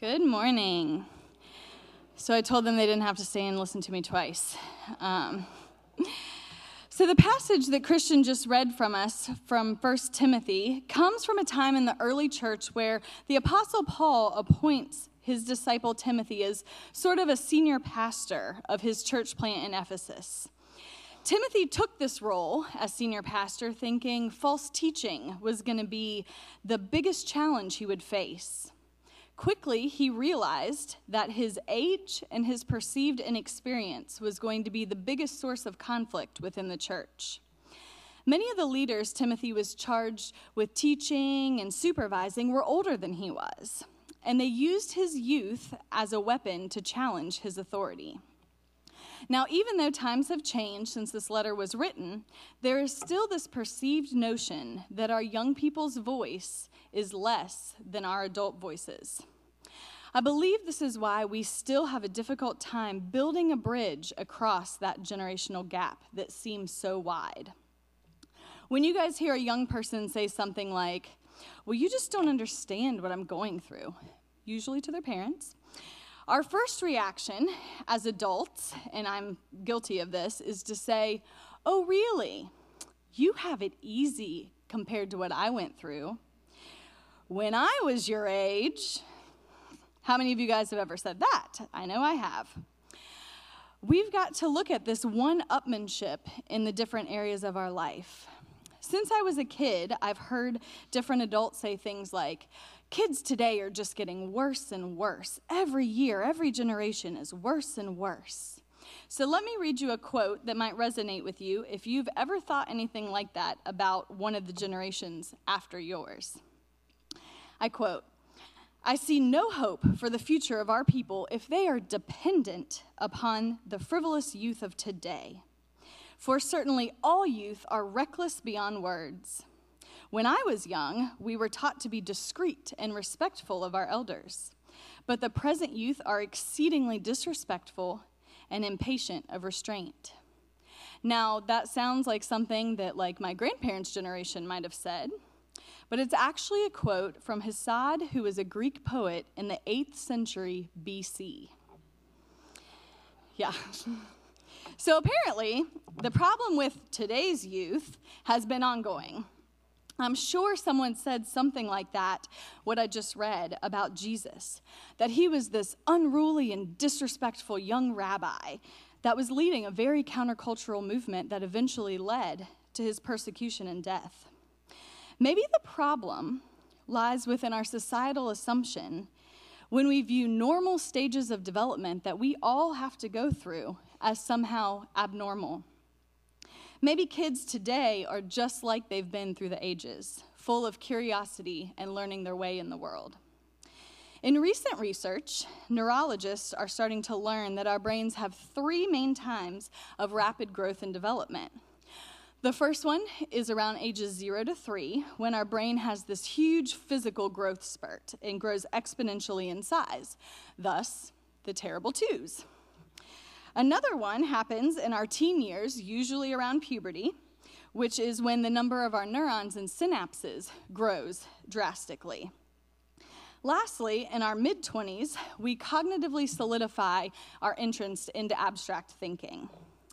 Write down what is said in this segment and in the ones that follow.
Good morning. So I told them they didn't have to stay and listen to me twice. So the passage that Christian just read from us from 1 Timothy comes from a time in the early church where the Apostle Paul appoints his disciple Timothy as sort of a senior pastor of his church plant in Ephesus. Timothy took this role as senior pastor thinking false teaching was going to be the biggest challenge he would face. Quickly, he realized that his age and his perceived inexperience was going to be the biggest source of conflict within the church. Many of the leaders Timothy was charged with teaching and supervising were older than he was, and they used his youth as a weapon to challenge his authority. Now, even though times have changed since this letter was written, there is still this perceived notion that our young people's voice is less than our adult voices. I believe this is why we still have a difficult time building a bridge across that generational gap that seems so wide. When you guys hear a young person say something like, "Well, you just don't understand what I'm going through," usually to their parents, our first reaction as adults, and I'm guilty of this, is to say, "Oh, really? You have it easy compared to what I went through. When I was your age," how many of you guys have ever said that? I know I have. We've got to look at this one-upmanship in the different areas of our life. Since I was a kid, I've heard different adults say things like, "Kids today are just getting worse and worse. Every year, every generation is worse and worse." So let me read you a quote that might resonate with you if you've ever thought anything like that about one of the generations after yours. I quote, "I see no hope for the future of our people if they are dependent upon the frivolous youth of today. For certainly all youth are reckless beyond words. When I was young, we were taught to be discreet and respectful of our elders. But the present youth are exceedingly disrespectful and impatient of restraint." Now, that sounds like something that my grandparents' generation might have said, but it's actually a quote from Hesiod, who was a Greek poet in the 8th century BC. Yeah. So apparently, the problem with today's youth has been ongoing. I'm sure someone said something like that, what I just read about Jesus, that he was this unruly and disrespectful young rabbi that was leading a very countercultural movement that eventually led to his persecution and death. Maybe the problem lies within our societal assumption when we view normal stages of development that we all have to go through as somehow abnormal. Maybe kids today are just like they've been through the ages, full of curiosity and learning their way in the world. In recent research, neurologists are starting to learn that our brains have 3 main times of rapid growth and development. The first one is around ages 0 to 3, when our brain has this huge physical growth spurt and grows exponentially in size, thus the terrible twos. Another one happens in our teen years, usually around puberty, which is when the number of our neurons and synapses grows drastically. Lastly, in our mid-20s, we cognitively solidify our entrance into abstract thinking.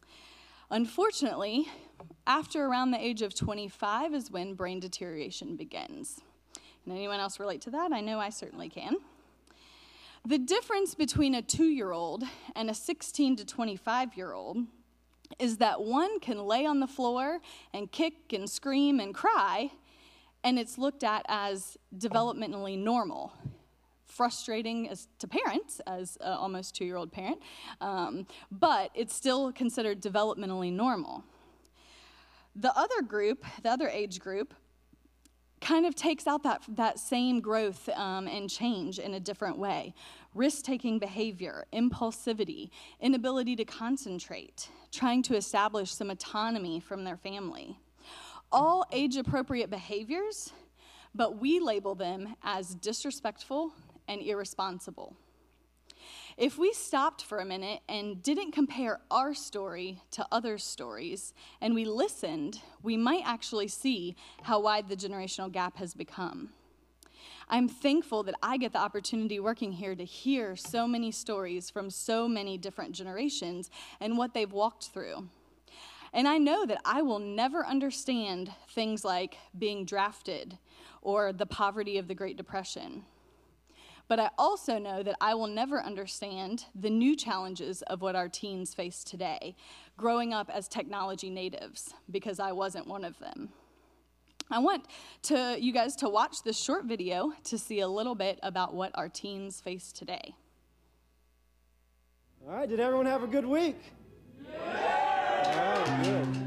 Unfortunately, after around the age of 25 is when brain deterioration begins. Can anyone else relate to that? I know I certainly can. The difference between a 2-year-old and a 16 to 25-year-old is that one can lay on the floor and kick and scream and cry, and it's looked at as developmentally normal. Frustrating to parents, as an almost 2-year-old parent, but it's still considered developmentally normal. The other age group, kind of takes out that same growth and change in a different way. Risk-taking behavior, impulsivity, inability to concentrate, trying to establish some autonomy from their family. All age-appropriate behaviors, but we label them as disrespectful and irresponsible. If we stopped for a minute and didn't compare our story to others' stories, and we listened, we might actually see how wide the generational gap has become. I'm thankful that I get the opportunity working here to hear so many stories from so many different generations and what they've walked through. And I know that I will never understand things like being drafted or the poverty of the Great Depression. But I also know that I will never understand the new challenges of what our teens face today, growing up as technology natives, because I wasn't one of them. I want you guys to watch this short video to see a little bit about what our teens face today. All right, did everyone have a good week? Yeah! All right, good.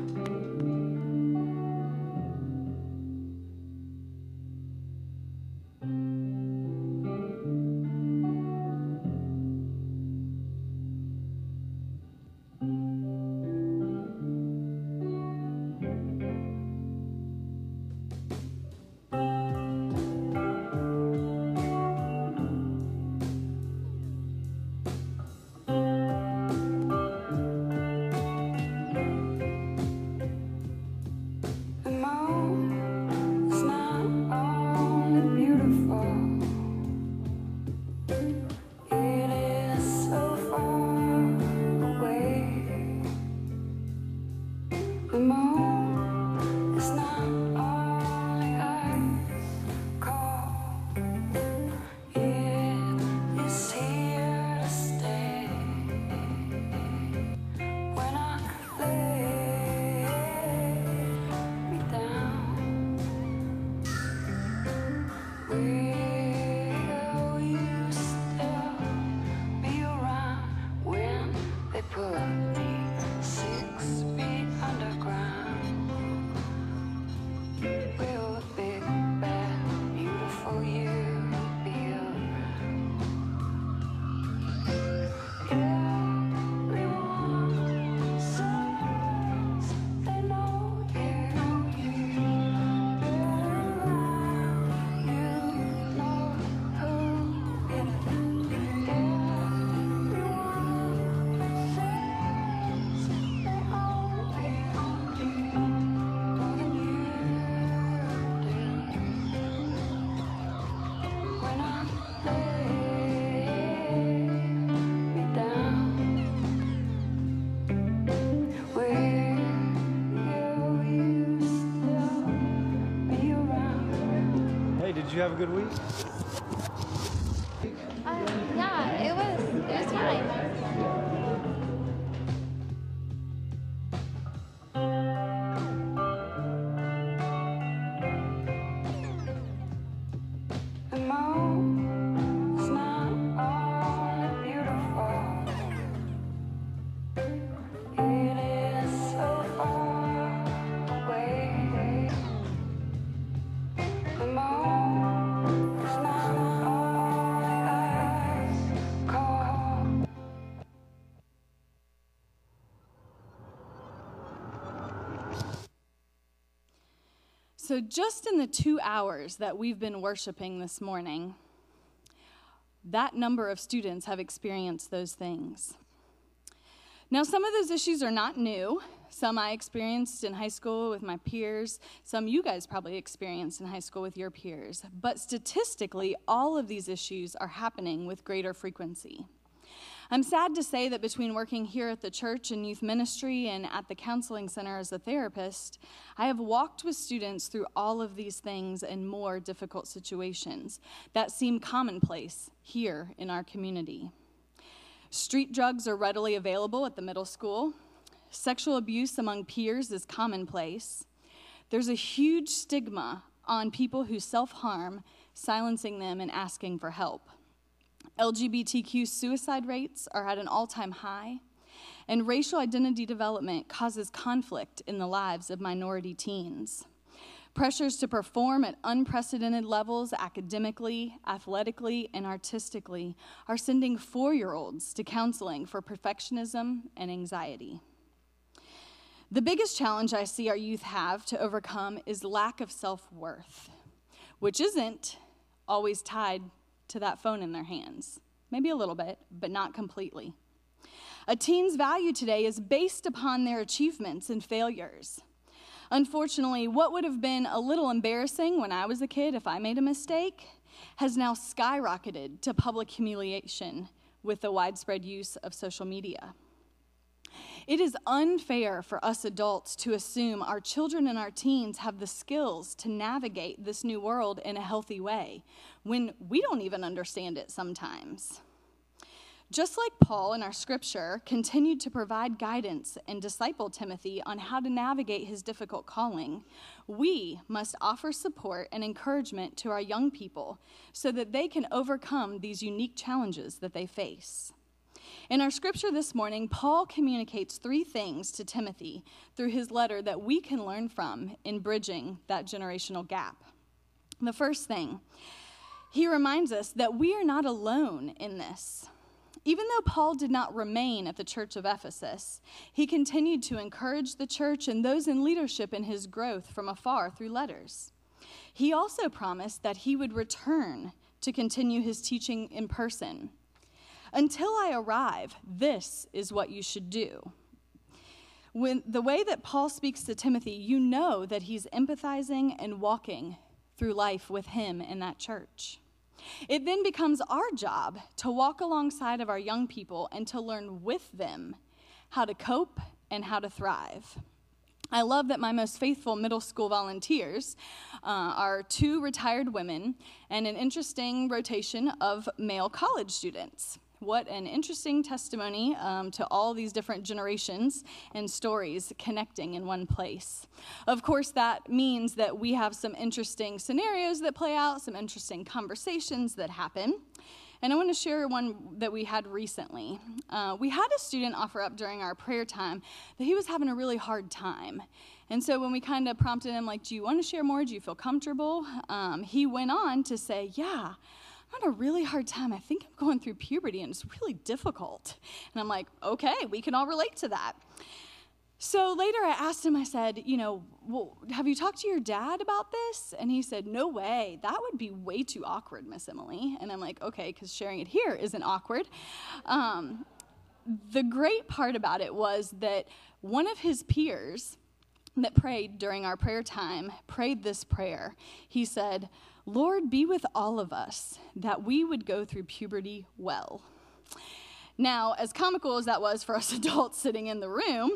Did you have a good week? Yeah, it was fine. So just in the 2 hours that we've been worshiping this morning, that number of students have experienced those things. Now, some of those issues are not new. Some I experienced in high school with my peers. Some you guys probably experienced in high school with your peers. But statistically, all of these issues are happening with greater frequency. I'm sad to say that between working here at the church and youth ministry and at the counseling center as a therapist, I have walked with students through all of these things and more difficult situations that seem commonplace here in our community. Street drugs are readily available at the middle school. Sexual abuse among peers is commonplace. There's a huge stigma on people who self-harm, silencing them and asking for help. LGBTQ suicide rates are at an all-time high, and racial identity development causes conflict in the lives of minority teens. Pressures to perform at unprecedented levels academically, athletically, and artistically are sending 4-year-olds to counseling for perfectionism and anxiety. The biggest challenge I see our youth have to overcome is lack of self-worth, which isn't always tied to that phone in their hands. Maybe a little bit, but not completely. A teen's value today is based upon their achievements and failures. Unfortunately, what would have been a little embarrassing when I was a kid if I made a mistake has now skyrocketed to public humiliation with the widespread use of social media. It is unfair for us adults to assume our children and our teens have the skills to navigate this new world in a healthy way when we don't even understand it sometimes. Just like Paul in our scripture continued to provide guidance and disciple Timothy on how to navigate his difficult calling, we must offer support and encouragement to our young people so that they can overcome these unique challenges that they face. In our scripture this morning, Paul communicates 3 things to Timothy through his letter that we can learn from in bridging that generational gap. The first thing, he reminds us that we are not alone in this. Even though Paul did not remain at the church of Ephesus, he continued to encourage the church and those in leadership in his growth from afar through letters. He also promised that he would return to continue his teaching in person. Until I arrive, this is what you should do. When the way that Paul speaks to Timothy, you know that he's empathizing and walking through life with him in that church. It then becomes our job to walk alongside of our young people and to learn with them how to cope and how to thrive. I love that my most faithful middle school volunteers are 2 retired women and an interesting rotation of male college students. What an interesting testimony to all these different generations and stories connecting in one place. Of course, that means that we have some interesting scenarios that play out, some interesting conversations that happen. And I want to share one that we had recently. We had a student offer up during our prayer time that he was having a really hard time. And so when we kind of prompted him, like, do you want to share more? Do you feel comfortable? He went on to say, yeah, I'm having a really hard time. I think I'm going through puberty, and it's really difficult. And I'm like, okay, we can all relate to that. So later I asked him, I said, well, have you talked to your dad about this? And he said, no way. That would be way too awkward, Miss Emily. And I'm like, okay, because sharing it here isn't awkward. The great part about it was that one of his peers that prayed during our prayer time prayed this prayer. He said, Lord, be with all of us, that we would go through puberty well. Now, as comical as that was for us adults sitting in the room,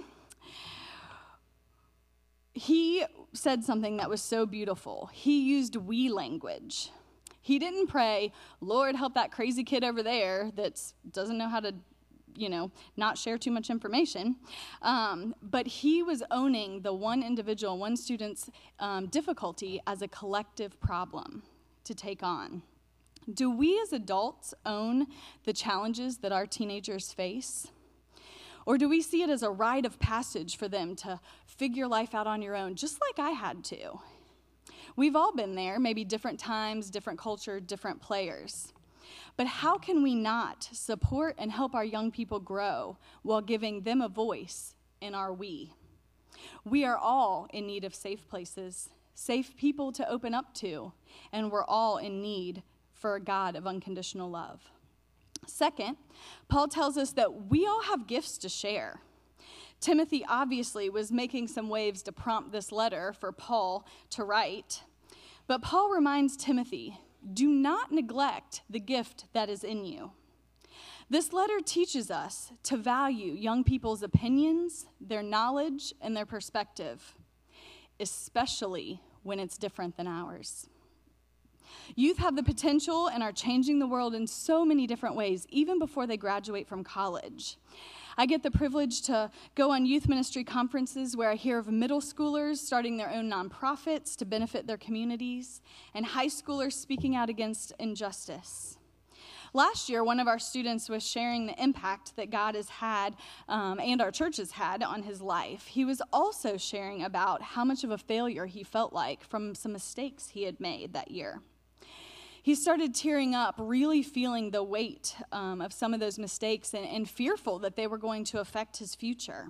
he said something that was so beautiful. He used we language. He didn't pray, Lord, help that crazy kid over there that doesn't know how to, not share too much information. But he was owning the one individual, one student's difficulty as a collective problem to take on. Do we as adults own the challenges that our teenagers face? Or do we see it as a rite of passage for them to figure life out on your own, just like I had to? We've all been there, maybe different times, different culture, different players. But how can we not support and help our young people grow while giving them a voice in our we? We are all in need of safe places, safe people to open up to, and we're all in need for a God of unconditional love. Second, Paul tells us that we all have gifts to share. Timothy obviously was making some waves to prompt this letter for Paul to write, but Paul reminds Timothy, do not neglect the gift that is in you. This letter teaches us to value young people's opinions, their knowledge, and their perspective, especially when it's different than ours. Youth have the potential and are changing the world in so many different ways, even before they graduate from college. I get the privilege to go on youth ministry conferences where I hear of middle schoolers starting their own nonprofits to benefit their communities, and high schoolers speaking out against injustice. Last year, one of our students was sharing the impact that God has had and our church has had on his life. He was also sharing about how much of a failure he felt like from some mistakes he had made that year. He started tearing up, really feeling the weight of some of those mistakes and fearful that they were going to affect his future.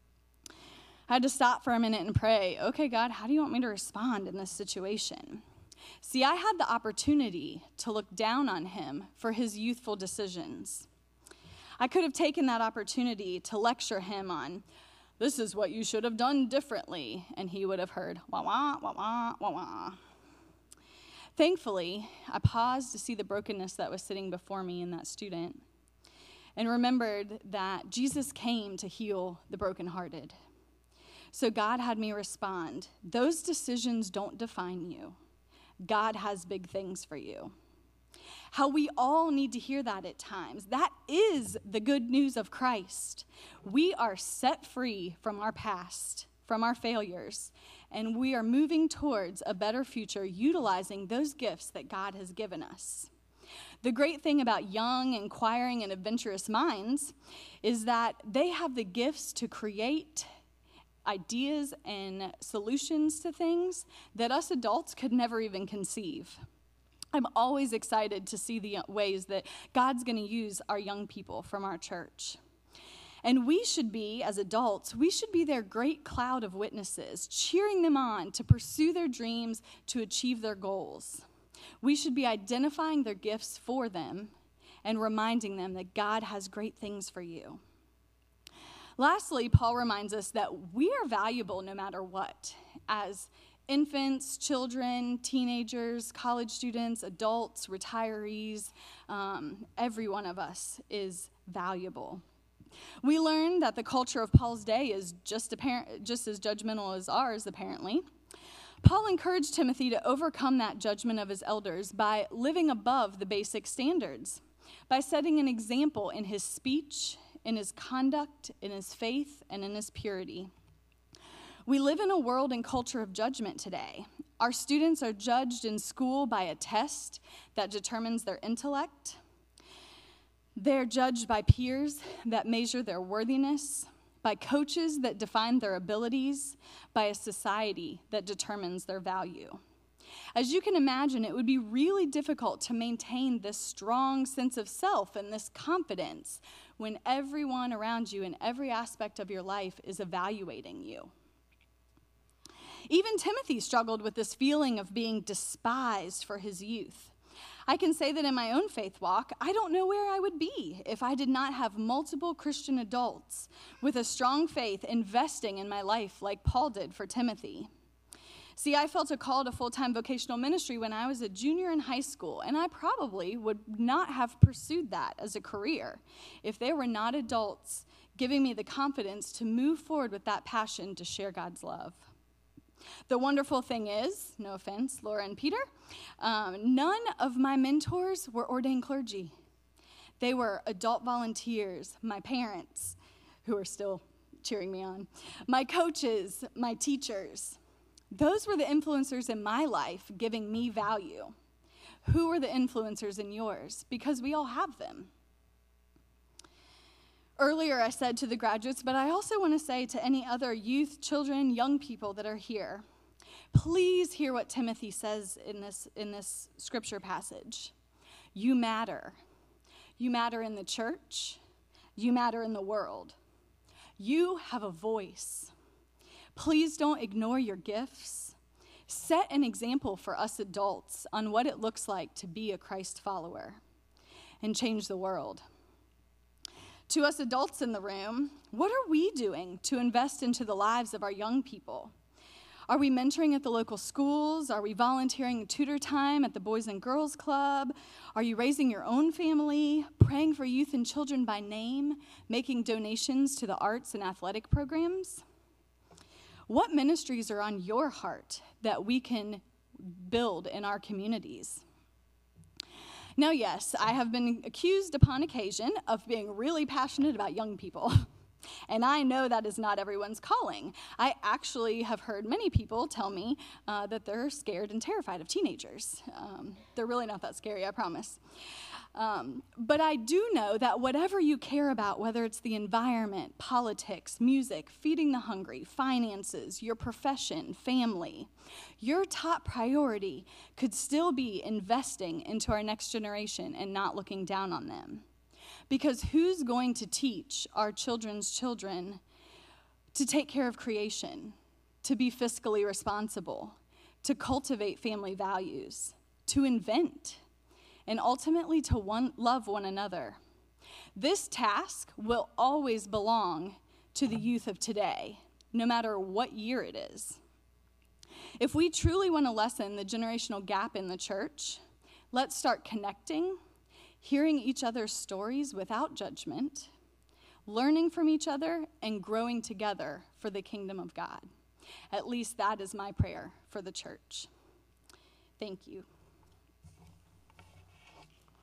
I had to stop for a minute and pray, okay, God, how do you want me to respond in this situation? See, I had the opportunity to look down on him for his youthful decisions. I could have taken that opportunity to lecture him on "This is what you should have done differently," and he would have heard, "Wah, wah, wah, wah, wah, wah." Thankfully, I paused to see the brokenness that was sitting before me in that student and remembered that Jesus came to heal the brokenhearted. So God had me respond, "Those decisions don't define you. God has big things for you." How we all need to hear that at times. That is the good news of Christ. We are set free from our past, from our failures, and we are moving towards a better future utilizing those gifts that God has given us. The great thing about young, inquiring, and adventurous minds is that they have the gifts to create ideas and solutions to things that us adults could never even conceive. I'm always excited to see the ways that God's going to use our young people from our church. And we should be, as adults, we should be their great cloud of witnesses, cheering them on to pursue their dreams, to achieve their goals. We should be identifying their gifts for them and reminding them that God has great things for you. Lastly, Paul reminds us that we are valuable no matter what. As infants, children, teenagers, college students, adults, retirees, every one of us is valuable. We learn that the culture of Paul's day is just as judgmental as ours, apparently. Paul encouraged Timothy to overcome that judgment of his elders by living above the basic standards, by setting an example in his speech, in his conduct, in his faith, and in his purity. We live in a world and culture of judgment today. Our students are judged in school by a test that determines their intellect. They're judged by peers that measure their worthiness, by coaches that define their abilities, by a society that determines their value. As you can imagine, it would be really difficult to maintain this strong sense of self and this confidence when everyone around you in every aspect of your life is evaluating you. Even Timothy struggled with this feeling of being despised for his youth. I can say that in my own faith walk, I don't know where I would be if I did not have multiple Christian adults with a strong faith investing in my life like Paul did for Timothy. See, I felt a call to full-time vocational ministry when I was a junior in high school, and I probably would not have pursued that as a career if there were not adults giving me the confidence to move forward with that passion to share God's love. The wonderful thing is, no offense, Laura and Peter, none of my mentors were ordained clergy. They were adult volunteers, my parents, who are still cheering me on, my coaches, my teachers. Those were the influencers in my life giving me value. Who are the influencers in yours? Because we all have them. Earlier I said to the graduates, but I also want to say to any other youth, children, young people that are here, please hear what Timothy says in this scripture passage. You matter. You matter in the church. You matter in the world. You have a voice. Please don't ignore your gifts. Set an example for us adults on what it looks like to be a Christ follower and change the world. To us adults in the room, what are we doing to invest into the lives of our young people? Are we mentoring at the local schools? Are we volunteering tutor time at the Boys and Girls Club? Are you raising your own family, praying for youth and children by name, making donations to the arts and athletic programs? What ministries are on your heart that we can build in our communities? Now, yes, I have been accused upon occasion of being really passionate about young people. And I know that is not everyone's calling. I actually have heard many people tell me that they're scared and terrified of teenagers. They're really not that scary, I promise. But I do know that whatever you care about, whether it's the environment, politics, music, feeding the hungry, finances, your profession, family, your top priority could still be investing into our next generation and not looking down on them. Because who's going to teach our children's children to take care of creation, to be fiscally responsible, to cultivate family values, to invent, and ultimately to love one another? This task will always belong to the youth of today, no matter what year it is. If we truly want to lessen the generational gap in the church, let's start connecting, hearing each other's stories without judgment, learning from each other, and growing together for the kingdom of God. At least that is my prayer for the church. Thank you.